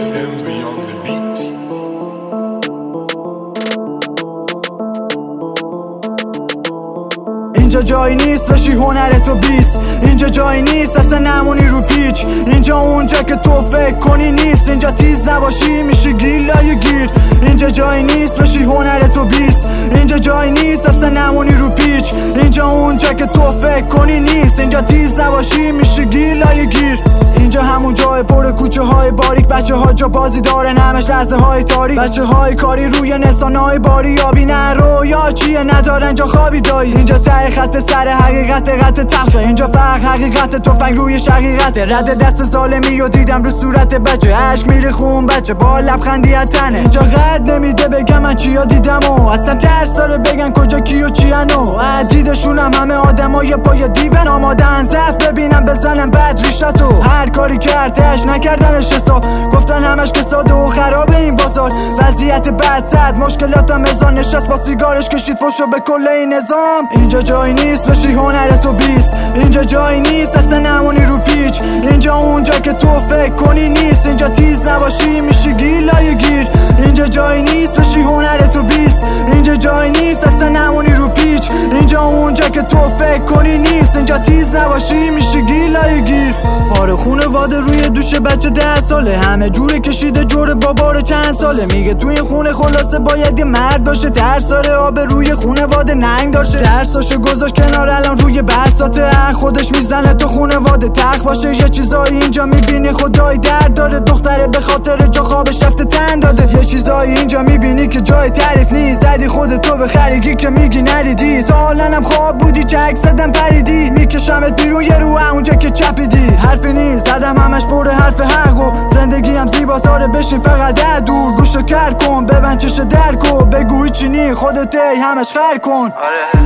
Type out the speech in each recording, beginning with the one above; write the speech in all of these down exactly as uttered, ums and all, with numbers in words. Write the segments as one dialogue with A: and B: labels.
A: اینجا جایی نیست بشی هنرتو بیست، اینجا جایی نیست اصلا نمونی رو پیچ، اینجا اونجا که تو فکر کنی نیست، اینجا تیز نباشی میشی گیلای گیر، اینجا جایی نیست بشی هنرتو بیست، اینجا جایی نیست اصلا نمونی رو پیچ، اینجا اونجا که تو فکر کنی نیست، اینجا تیز نباشی میشی گیلای گیر. اینجا همون جای پر کوچه های باریک، بچه ها جا بازی دارن همش لحظه های تاریک، بچه های کاری روی نسان های باری یابی نه رویا چیه ندارن جا خوابی دایی، اینجا ته خط سر حقیقت قط تلخه، اینجا فقط حقیقت تفنگ روی شقیقت، رد دست ظالمی رو دیدم رو صورت بچه، عشق میره خون بچه با لبخندی از تنه، اینجا قد نمیده بگم من چیا دیدم و اصلا ترس داره بگن کجا کی و چیانو، دیدشونم همه آدمای پای دیون آمادن ضعف ببینم بزنم بد ریشتو، هر کاری کردش نکردنش حساب، گفتن همش که ساده و خرابه این بازار، وضعیت بد زد مشکلاتم ازان، نشست با سیگارش کشید فوشو به کل این نظام. اینجا جایی نیست بشی هنرتو بیست، اینجا جایی نیست اصلا نمونی رو پیچ، اینجا اونجا که تو فکر کنی نیست، اینجا تیز نباشی میشی گیلای گیر، اینجا جایی نیست بشی هنرتو بیست، اینجا جایی نیست اصلا نمونی رو پیچ، اینجا اونجا که تو فکر کنی نیست، اینجا تیز نباشی میشی گیلای گیر. بار خونواده روی دوش بچه ده ساله، همه جوره کشیده جور بابار چند ساله، میگه توی این خونه خلاصه باید یه مرد باشه، ترس داره آب روی خونواده ننگ داشته، ترساشو گذاشت کنار الان روی بساطه، خودش میزنه تو خونواده تخت باشه، یه چیزایی اینجا میبینی خدای درد داره، دختره به خاطر جا خوابش رفته تن داده، یه چیزایی اینجا میبینی که جای تعریف نیست، زدی خودتو به خریگی که میگی ندیدی، تا حالنم خواب بودی که عکس زدم پریدی، میکشمت بیرون یه رو اونجا که چپیدی، حرفی نیست زدم همش پر حرف حق و زندگی هم زیبا ساره بشین فقط در دور، گوشو کر کن ببند چش درکو، بگو چینی خودت ای همش خر کن.
B: آره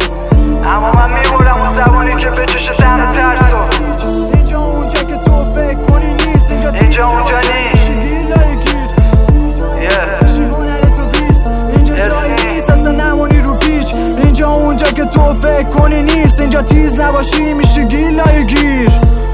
B: اما من میبورم اون زبانی که بچشه سهم ترسو،
A: اینجا اونجا که تو فکر کنی نیست، اینجا
B: اینجا اونجا نیست،
A: اینجا جایی نیست اصلا نمونی رو پیچ، اینجا اونجا که تو فکر کنی نیست، اینجا تیز نباشی میشی گیلای گیر.